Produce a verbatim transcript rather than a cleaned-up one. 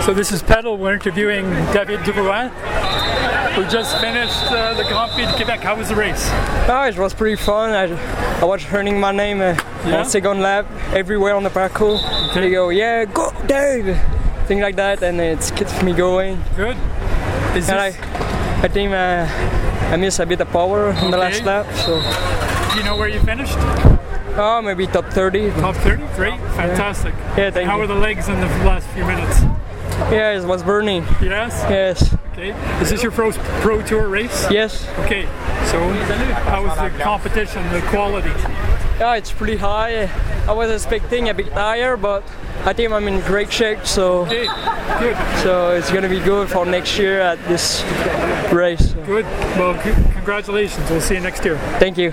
So this is Pedal. We're interviewing David Drouin, who just finished uh, the Grand Prix de Quebec. How was the race? Oh, it was pretty fun. I, I was earning my name uh, yeah? on second lap everywhere on the parcours. Okay. They go, yeah, go Dave! Things like that, and it keeps me going. Good. Is and this... I, I think uh, I missed a bit of power on okay. the last lap. So. Do you know where you finished? Oh, maybe top thirty. Top thirty? Great. Fantastic. Yeah, yeah thank How you. were the legs in the last few minutes? Yeah, it was burning. Yes? Yes. Okay. Is this your pro, pro tour race? Yes. Okay. So, how was the competition, the quality? Yeah, it's pretty high. I was expecting a bit higher, but I think I'm in great shape, so okay. Good. So it's gonna be good for next year at this race. Good. Well, c- congratulations. We'll see you next year. Thank you.